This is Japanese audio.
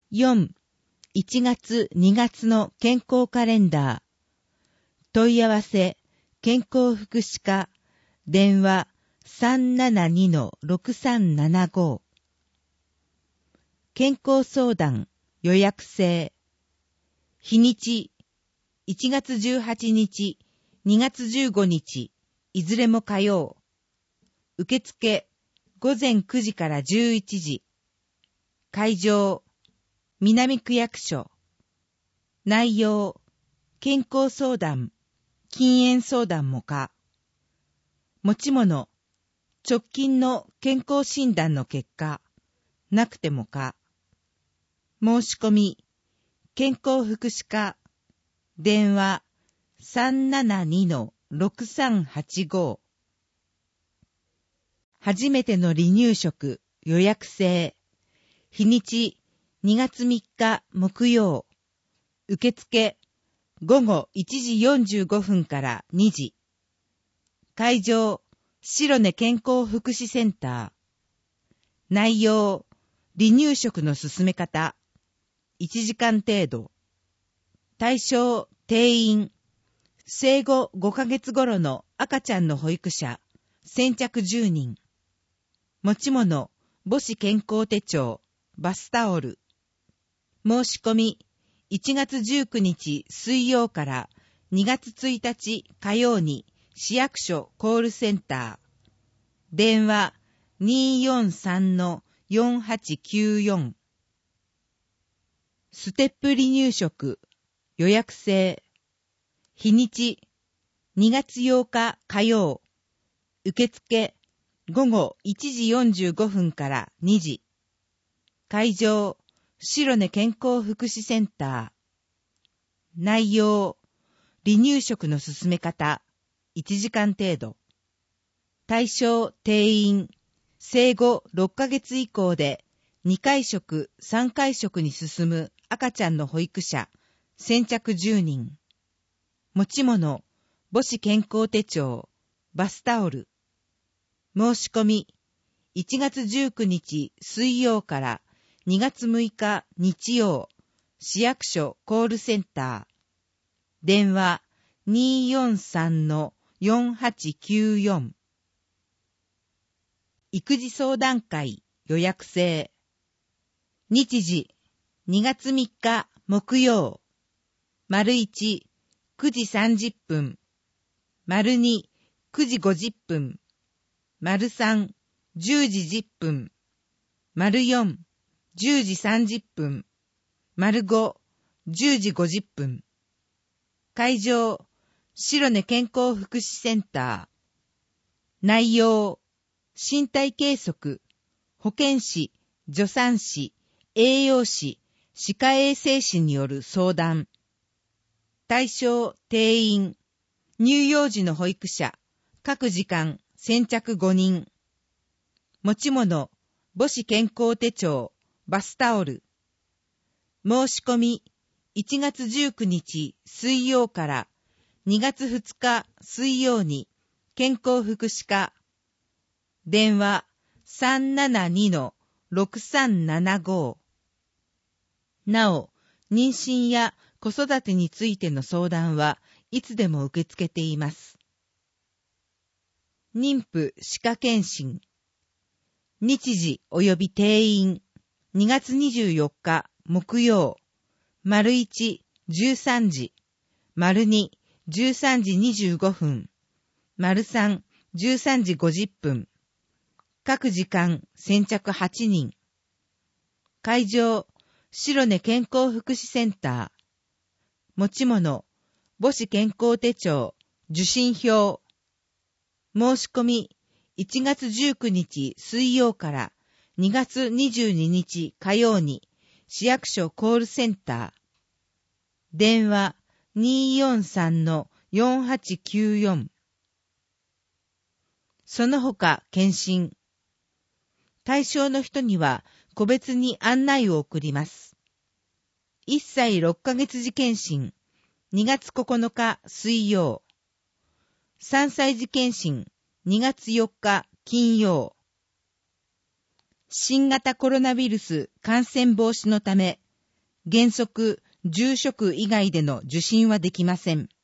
4、1月2月の健康カレンダー。問い合わせ、健康福祉課、電話 372-6375。健康相談、予約制。日にち、1月18日、2月15日、いずれも火曜。受付、午前9時から11時。会場、南区役所。内容、健康相談、禁煙相談も可。持ち物、直近の健康診断の結果、なくても可。申し込み、健康福祉課、電話 372-6385。初めての離乳食、予約制。日にち、2月3日木曜。受付、午後1時45分から2時。会場、白根健康福祉センター。内容、離乳食の進め方。1時間程度。対象、定員。生後5ヶ月頃の赤ちゃんの保育者。先着10人。持ち物、母子健康手帳、バスタオル。申し込み、1月19日水曜から2月1日火曜に市役所コールセンター。電話 243-4894。ステップ離乳食、予約制。日にち、2月8日火曜。受付、午後1時45分から2時。会場、白根健康福祉センター。内容、離乳食の進め方、1時間程度。対象、定員、生後6ヶ月以降で2回食、3回食に進む赤ちゃんの保育者、先着10人。持ち物、母子健康手帳、バスタオル。申し込み、1月19日水曜から2月6日日曜、市役所コールセンター。電話 243-4894。育児相談会、予約制。日時、2月3日木曜。丸1、9時30分。丸2、9時50分。丸3、10時10分。丸4、10時30分。丸5、10時50分。会場、白根健康福祉センター。内容、身体計測、保健師、助産師、栄養士、歯科衛生士による相談。対象、定員、乳幼児の保育者、各時間、先着5人。持ち物、母子健康手帳、バスタオル。申し込み、1月19日水曜から2月2日水曜に健康福祉課。電話 372-6375。なお、妊娠や子育てについての相談はいつでも受け付けています。妊婦歯科検診。日時及び定員、2月24日木曜。丸1、13時。丸2、13時25分。丸3、13時50分。各時間、先着8人。会場、白根健康福祉センター。持ち物、母子健康手帳、受診票。申し込み、1月19日水曜から2月22日火曜に市役所コールセンター。電話 243-4894。その他検診。対象の人には個別に案内を送ります。1歳6ヶ月児検診、2月9日水曜。3歳児検診、2月4日金曜。新型コロナウイルス感染防止のため、 原則住職以外での受診はできません。